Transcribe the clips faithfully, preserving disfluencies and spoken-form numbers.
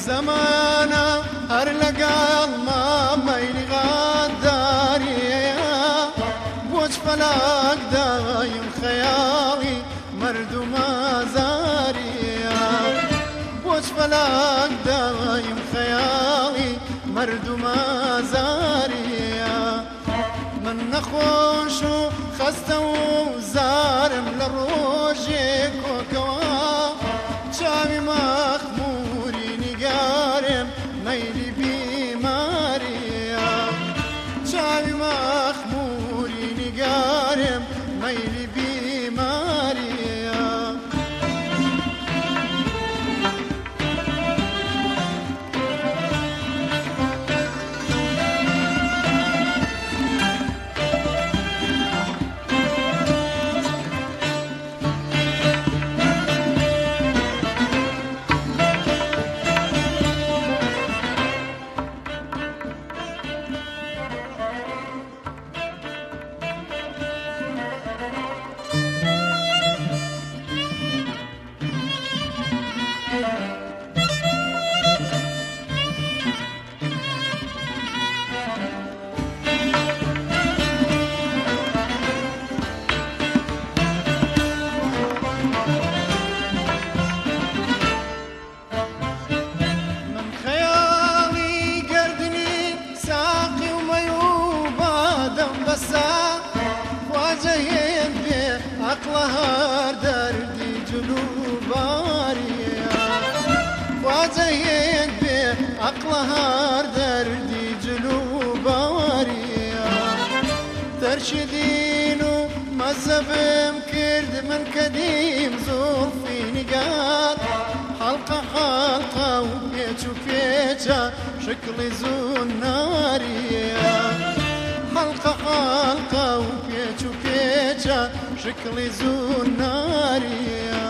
زمانە هەر لەگەڵ مامەی غاداریە بۆچ فەلاک دایم خەیاڵی مردم ئازاریە بۆچ فەلاک دایم خەیاڵی مردم ئازاریە من نەخۆش و خەستە و زارم لە ڕۆژێک کۆکەوە چاوی مەخموری نیگارم مەیلی بیماریە چاوی مەخموری نیگارم مەیلی بیماریە هەر دەردی جلوباریە خوازە هێن بێ عەقڵە هەر دەردی جلوباریە تەرشی دین و مەزەبم کرد من کە دیم زوڵفی نیگار حەڵقە حەڵقە و پێچ و پێچە شکڵی زوناریە حەڵقە حەڵقە و پێچ و پێچە شکڵی زوناریە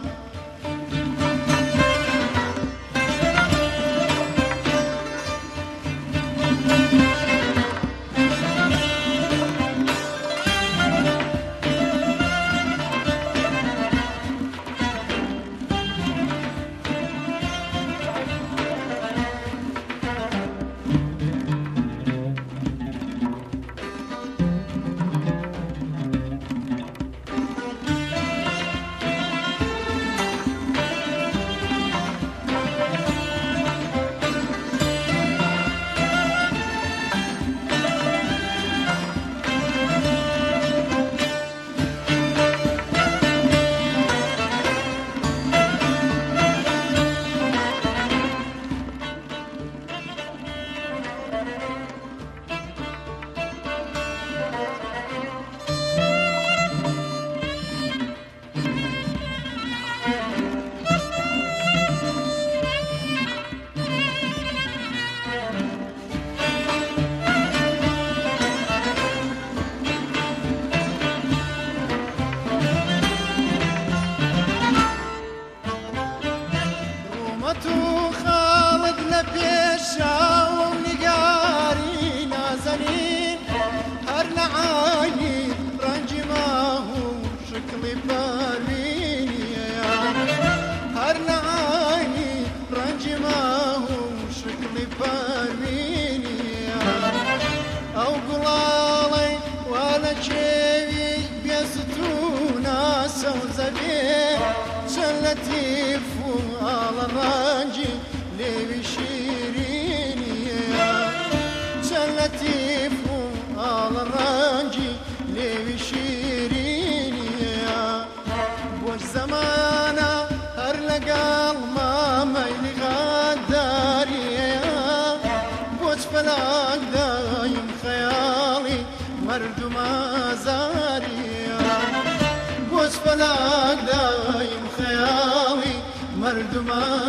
شاوم نگاری نازنین هر نعایی رنجی ماهو شکلی پروینیه هر نعایی رنجی ماهو شکلی پروینیه او گلالی والا چوی بیستونا سوزبی چن لطیفو آل رنجی لیوی شیرینیه چن لطیفو آل رنجی لیوی شیرینیه بوش زمانه هر لگل ما میلی غداریه بوش فلاک دایم خیالی مردم آزاریه بوش فلاک دایم خیالی مردم